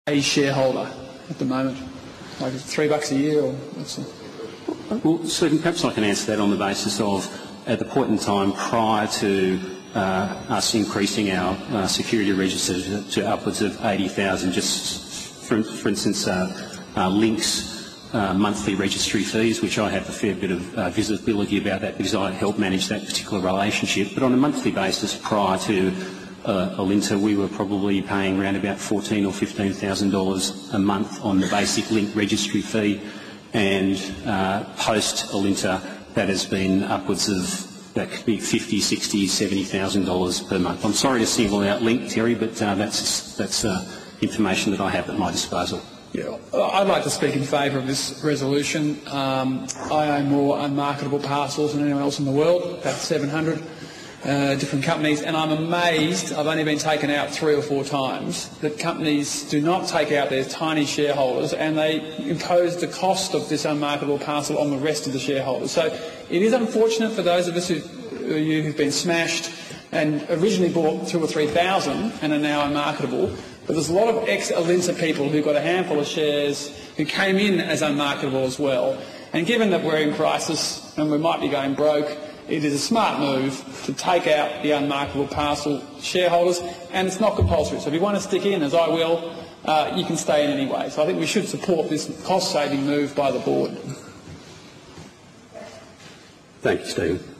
a shareholder at the moment? Like $3 a year or what's it? Well, Stephen, perhaps I can answer that on the basis of at the point in time prior to us increasing our security register to upwards of 80,000, just for instance, Link's monthly registry fees, which I have a fair bit of visibility about that because I help manage that particular relationship. But on a monthly basis prior to Alinta, we were probably paying around about $14,000 or $15,000 a month on the basic Link registry fee, and post Alinta that has been upwards of, that could be $50,000, $60,000, $70,000 per month. I'm sorry to single out Link, Terry, but that's information that I have at my disposal. Yeah, I'd like to speak in favour of this resolution. I own more unmarketable parcels than anyone else in the world, about 700 different companies, and I'm amazed, I've only been taken out 3 or 4 times, that companies do not take out their tiny shareholders and they impose the cost of this unmarketable parcel on the rest of the shareholders. So it is unfortunate for those of us who've been smashed and originally bought 2,000 or 3,000 and are now unmarketable. But there's a lot of ex-Alinta people who got a handful of shares who came in as unmarketable as well. And given that we're in crisis and we might be going broke, it is a smart move to take out the unmarketable parcel shareholders, and it's not compulsory. So if you want to stick in, as I will, you can stay in anyway. So I think we should support this cost-saving move by the board. Thank you, Stephen.